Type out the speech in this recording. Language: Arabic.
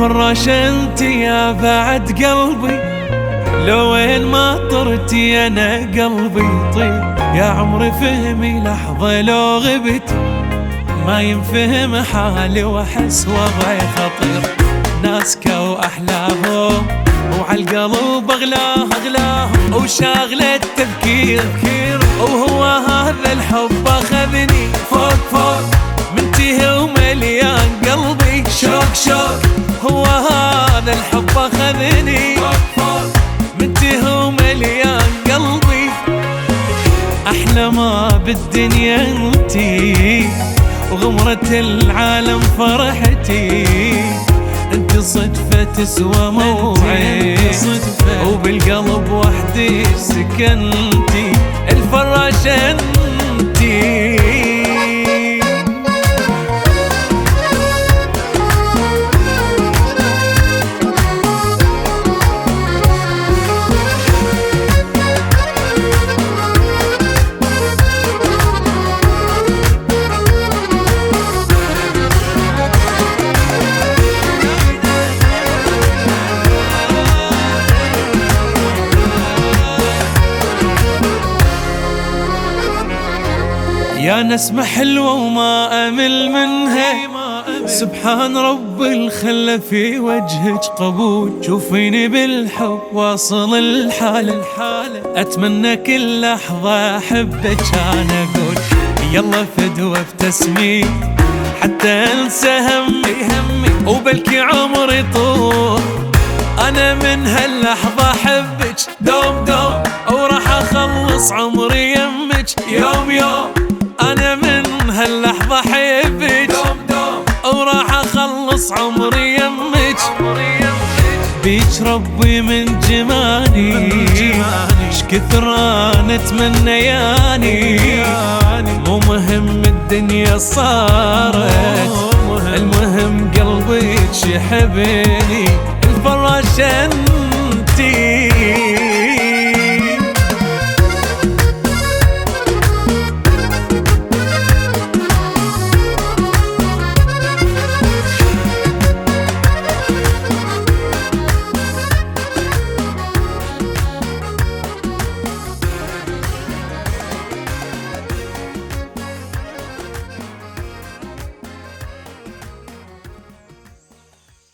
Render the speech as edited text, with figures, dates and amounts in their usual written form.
الفراشة انت يا بعد قلبي، لو وين ما طرتي انا قلبي يطير. يا عمري فهمي لحظة لو غبت، ما ينفهم حالي واحس وضعي خطير. ناس كو احلاهم وعالقلب اغلاهم وشاغلة التفكير، وهو هذا الحب اخذني فوق منتهي ومليان قلبي شوق. هو هذا الحب اخذني فوق منتهي ومليان قلبي. احلى ما بالدنيا انتي وغمرة العالم فرحتي، انت صدفة تسوى موعي وبالقلب وحدي سكنتي. الفراشة انتي. يا نسمة حلوة وما أمل منها، سبحان رب الخلة في وجهك قبول. شوفيني بالحب واصل الحالة، أتمنى كل لحظة أحبك أنا أقول. يلا فدوة بتسمي حتى أنسى همي وبلكي عمري طول. أنا من هاللحظة أحبك دوم وراح أخلص عمري يمك يوم. أنا من هاللحظة أحبك وراح أخلص عمري يمك. بيك ربي من جماني شكثر أنا أتمنياني. مو مهم الدنيا صارت، المهم قلبك يحبني. الفراشة